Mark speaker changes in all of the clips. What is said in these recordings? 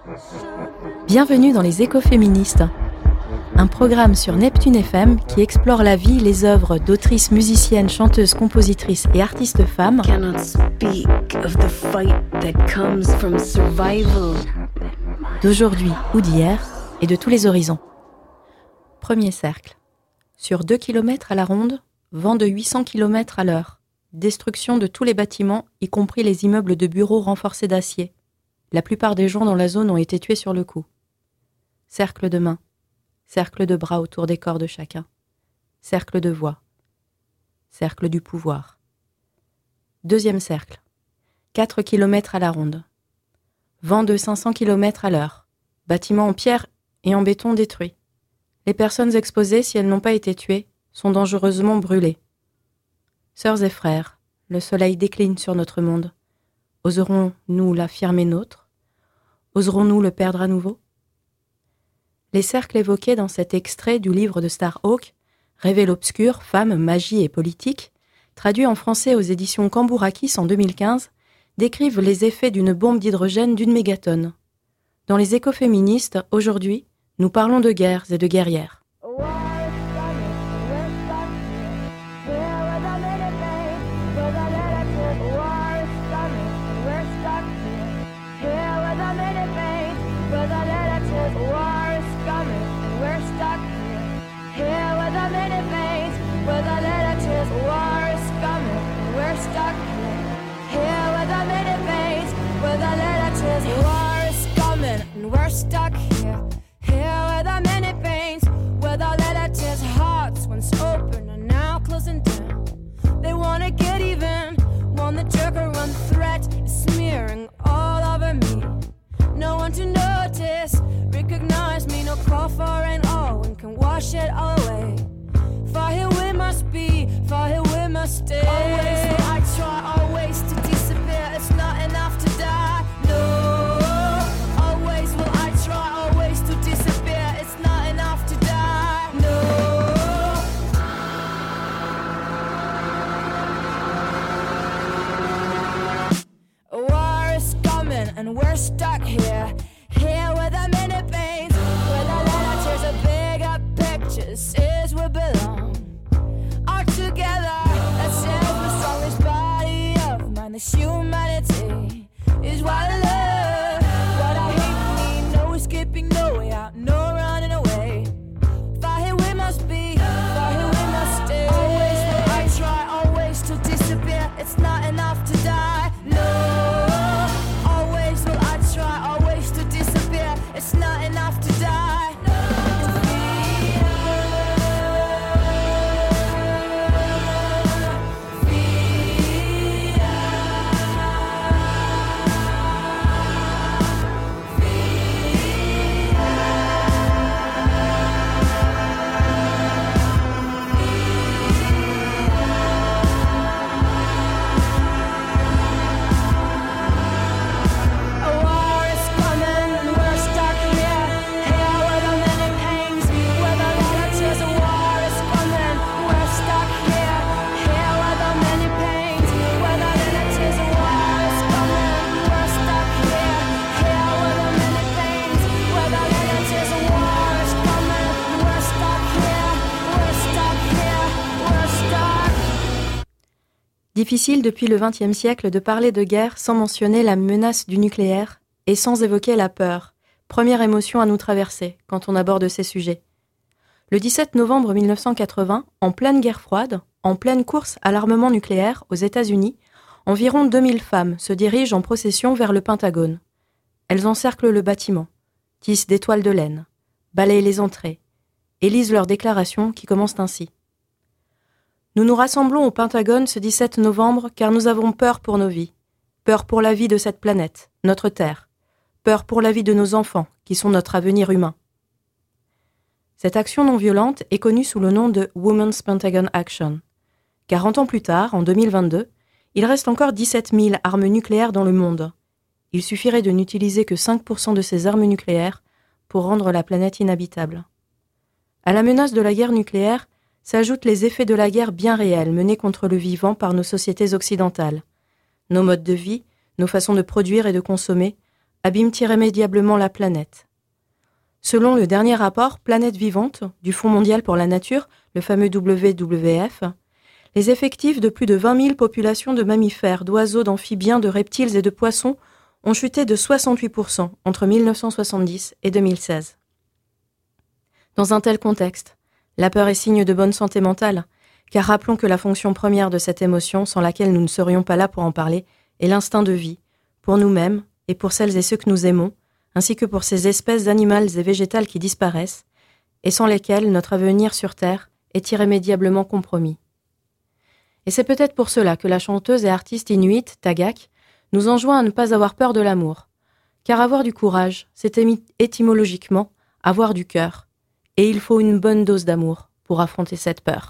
Speaker 1: Bienvenue dans les Écoféministes, un programme sur Neptune FM qui explore la vie, les œuvres d'autrices, musiciennes, chanteuses, compositrices et artistes femmes d'aujourd'hui ou d'hier et de tous les horizons. Premier cercle. Sur 2 km à la ronde, vent de 800 km à l'heure. Destruction de tous les bâtiments, y compris les immeubles de bureaux renforcés d'acier. La plupart des gens dans la zone ont été tués sur le coup. Cercle de mains. Cercle de bras autour des corps de chacun. Cercle de voix. Cercle du pouvoir. Deuxième cercle. 4 km à la ronde. Vent de 500 km à l'heure. Bâtiments en pierre et en béton détruits. Les personnes exposées, si elles n'ont pas été tuées, sont dangereusement brûlées. Sœurs et frères, le soleil décline sur notre monde. Oserons-nous l'affirmer nôtre ? Oserons-nous le perdre à nouveau ? Les cercles évoqués dans cet extrait du livre de Starhawk, Révèle obscur, femmes, magie et politique, traduit en français aux éditions Cambourakis en 2015, décrivent les effets d'une bombe d'hydrogène d'une mégatonne. Dans les écoféministes, aujourd'hui, nous parlons de guerres et de guerrières.
Speaker 2: We're stuck here, here with our many pains, with our letter tears, hearts once open and now closing down. They wanna get even, want the jerk or one threat is smearing all over me. No one to notice, recognize me, no call for rain, all one can wash it all away. For here we must be, for here we must stay. Always will I try, always to disappear, it's not enough to die, no. And we're stuck here, here with our many pains, with our letters of bigger pictures, is we belong. All together, let's say the strongest body of mine, this humanity is what I love, what I hate, me, no escaping, no way out, no running away. For here we must be, for here we must stay. Always will I try, always to disappear, it's not enough to die, no. It's not enough to die.
Speaker 1: Difficile depuis le XXe siècle de parler de guerre sans mentionner la menace du nucléaire et sans évoquer la peur, première émotion à nous traverser quand on aborde ces sujets. Le 17 novembre 1980, en pleine guerre froide, en pleine course à l'armement nucléaire aux États-Unis, environ 2000 femmes se dirigent en procession vers le Pentagone. Elles encerclent le bâtiment, tissent des toiles de laine, balayent les entrées et lisent leurs déclarations qui commencent ainsi. Nous nous rassemblons au Pentagone ce 17 novembre car nous avons peur pour nos vies. Peur pour la vie de cette planète, notre Terre. Peur pour la vie de nos enfants, qui sont notre avenir humain. Cette action non violente est connue sous le nom de Women's Pentagon Action. 40 ans plus tard, en 2022, il reste encore 17 000 armes nucléaires dans le monde. Il suffirait de n'utiliser que 5% de ces armes nucléaires pour rendre la planète inhabitable. À la menace de la guerre nucléaire s'ajoutent les effets de la guerre bien réelle menée contre le vivant par nos sociétés occidentales. Nos modes de vie, nos façons de produire et de consommer abîment irrémédiablement la planète. Selon le dernier rapport Planète vivante du Fonds mondial pour la nature, le fameux WWF, les effectifs de plus de 20 000 populations de mammifères, d'oiseaux, d'amphibiens, de reptiles et de poissons ont chuté de 68% entre 1970 et 2016. Dans un tel contexte, la peur est signe de bonne santé mentale, car rappelons que la fonction première de cette émotion, sans laquelle nous ne serions pas là pour en parler, est l'instinct de vie, pour nous-mêmes et pour celles et ceux que nous aimons, ainsi que pour ces espèces animales et végétales qui disparaissent, et sans lesquelles notre avenir sur Terre est irrémédiablement compromis. Et c'est peut-être pour cela que la chanteuse et artiste inuite, Tagaq, nous enjoint à ne pas avoir peur de l'amour, car avoir du courage, c'est étymologiquement avoir du cœur, et il faut une bonne dose d'amour pour affronter cette peur.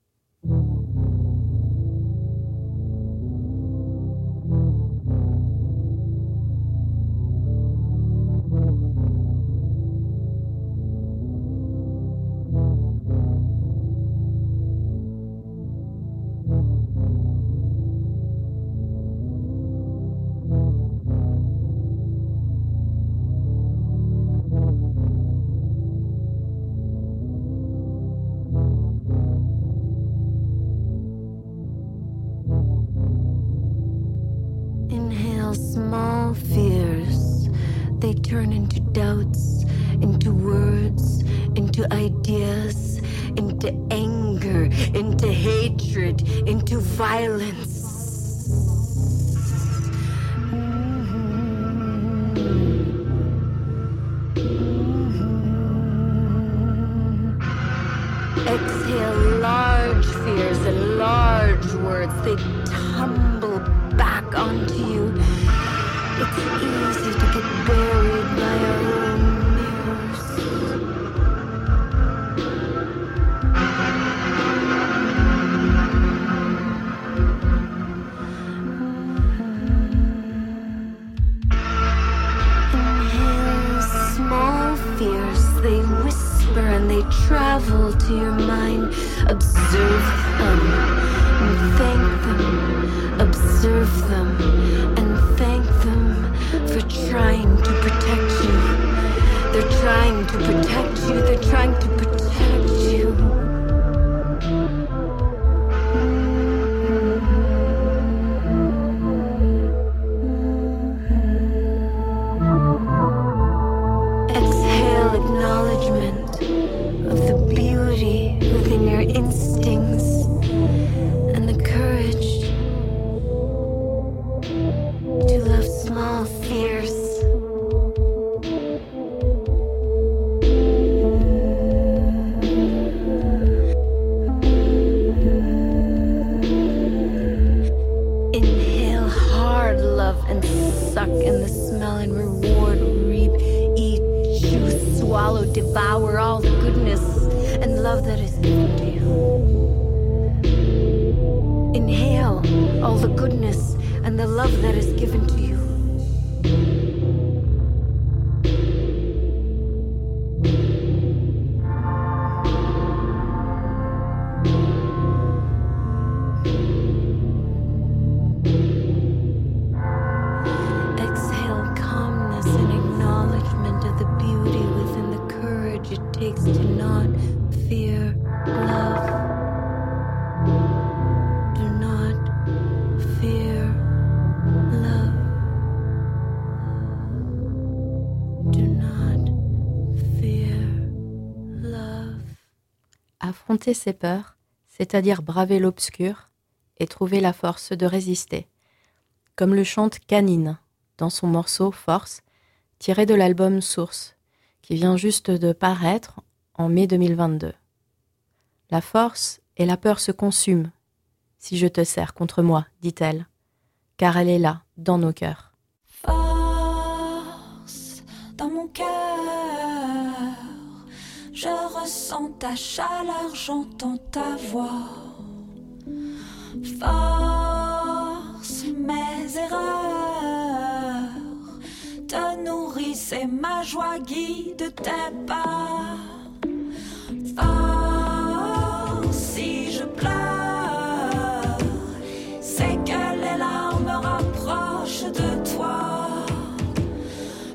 Speaker 3: Small fears, they turn into doubts, into words, into ideas, into anger, into hatred, into violence. Exhale large fears and large words, they tumble back onto you. It's easy to get buried by our own mirrors. Inhale small fears, they whisper and they travel to your mind. Observe them and thank them. Observe them and thank them for trying to protect you. They're trying to protect you. They're trying to protect you. Exhale acknowledgement of the beauty within your instincts and the courage to love small fears. Inhale hard love and suck in the smell and reward, reap, eat, chew, swallow, devour all the goodness and love that is given to you. Inhale all the goodness and the love that is given to you. Exhale calmness and acknowledgement of the beauty within the courage it takes to not fear love. Do not fear love. Do not fear love.
Speaker 1: Affronter ses peurs, c'est-à-dire braver l'obscur et trouver la force de résister, comme le chante Canine dans son morceau Force, tiré de l'album Source, qui vient juste de paraître en mai 2022. La force et la peur se consument si je te serre contre moi, dit-elle, car elle est là, dans nos cœurs.
Speaker 2: Force dans mon cœur, je ressens ta chaleur, j'entends ta voix. Force, mes erreurs te nourrissent et ma joie guide tes pas. Force, si je pleure, c'est que les larmes me rapprochent de toi.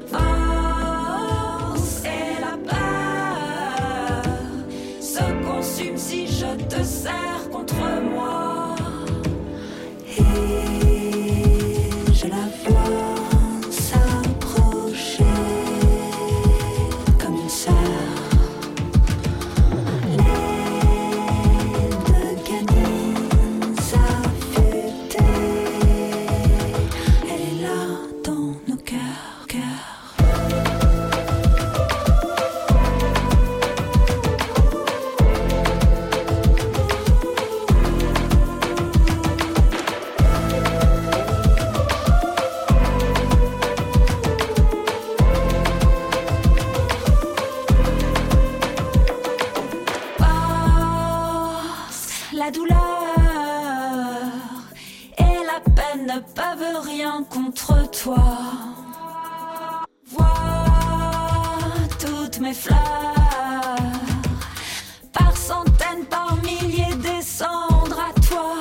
Speaker 2: toi. Vois toutes mes fleurs, par centaines, par milliers descendre à toi.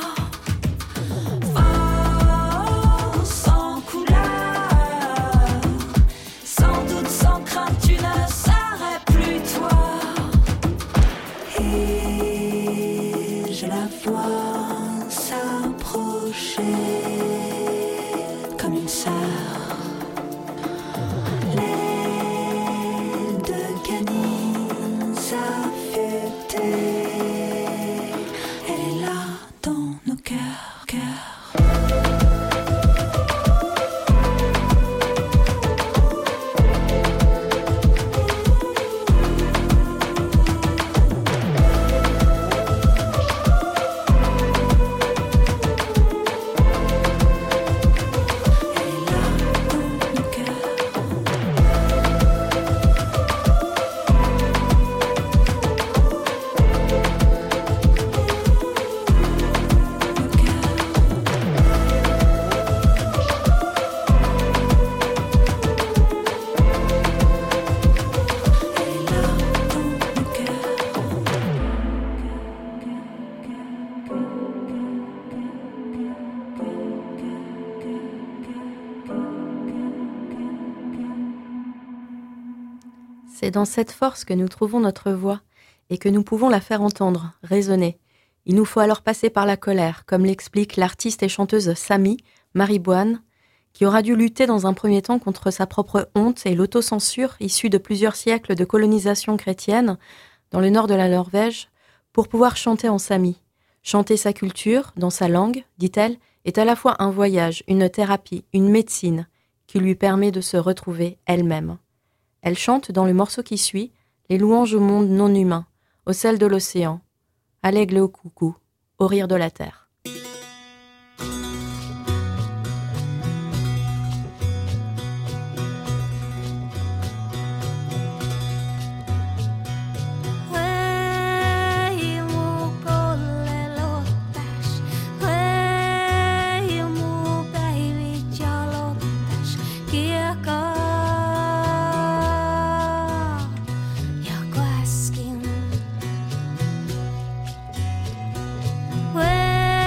Speaker 2: Vent sans couleur, sans doute, sans crainte, tu ne serais plus toi. Et je la vois s'approcher comme une sœur. L'aile de canine affûtée, elle est là dans nos cœurs, cœurs.
Speaker 1: C'est dans cette force que nous trouvons notre voix et que nous pouvons la faire entendre, résonner. Il nous faut alors passer par la colère, comme l'explique l'artiste et chanteuse Samy Mariboine, qui aura dû lutter dans un premier temps contre sa propre honte et l'autocensure issue de plusieurs siècles de colonisation chrétienne dans le nord de la Norvège, pour pouvoir chanter en sami. Chanter sa culture, dans sa langue, dit-elle, est à la fois un voyage, une thérapie, une médecine qui lui permet de se retrouver elle-même. Elle chante dans le morceau qui suit les louanges au monde non humain, au sel de l'océan, à l'aigle et au coucou, au rire de la terre.
Speaker 2: When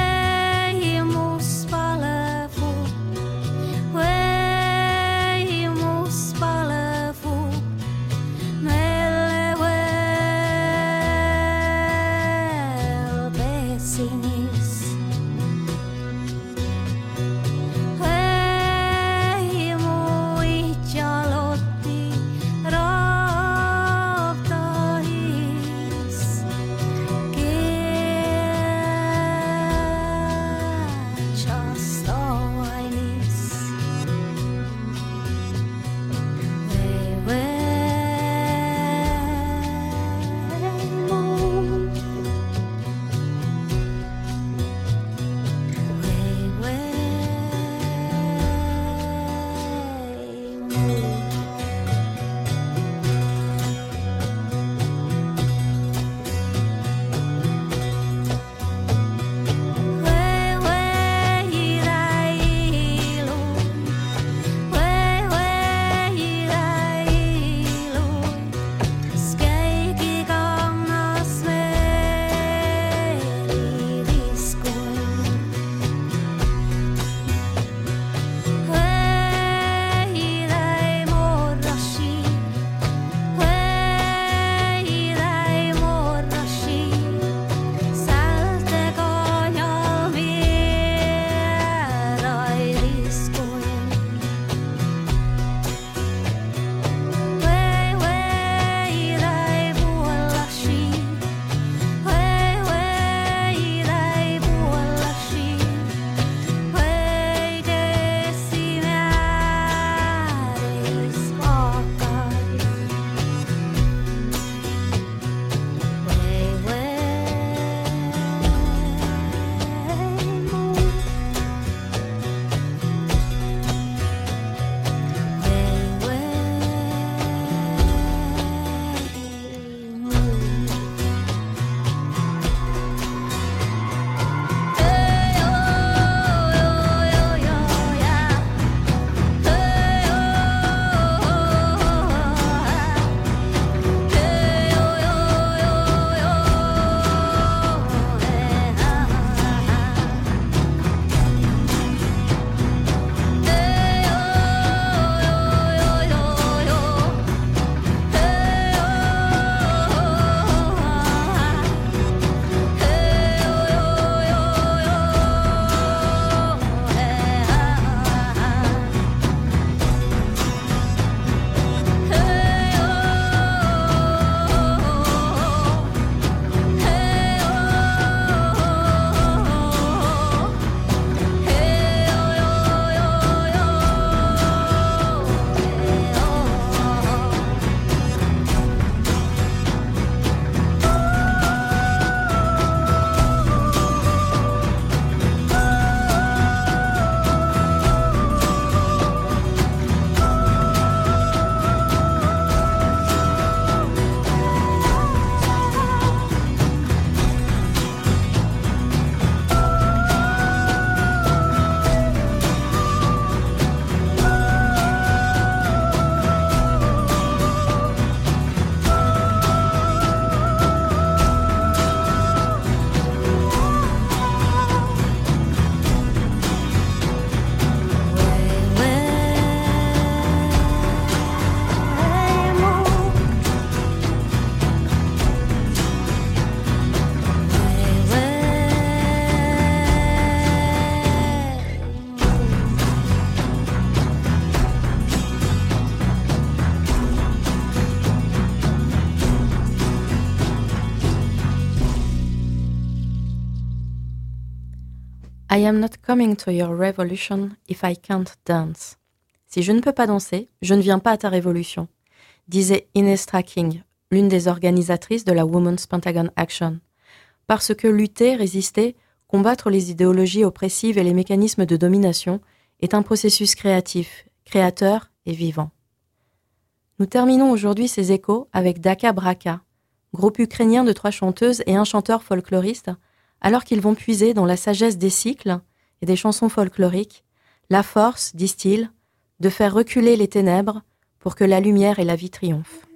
Speaker 1: I am not coming to your revolution if I can't dance. Si je ne peux pas danser, je ne viens pas à ta révolution, disait Ines Tracking, l'une des organisatrices de la Women's Pentagon Action. Parce que lutter, résister, combattre les idéologies oppressives et les mécanismes de domination est un processus créatif, créateur et vivant. Nous terminons aujourd'hui ces échos avec Daka Braka, groupe ukrainien de 3 chanteuses et un chanteur folkloriste, alors qu'ils vont puiser dans la sagesse des cycles et des chansons folkloriques, la force, disent-ils, de faire reculer les ténèbres pour que la lumière et la vie triomphent.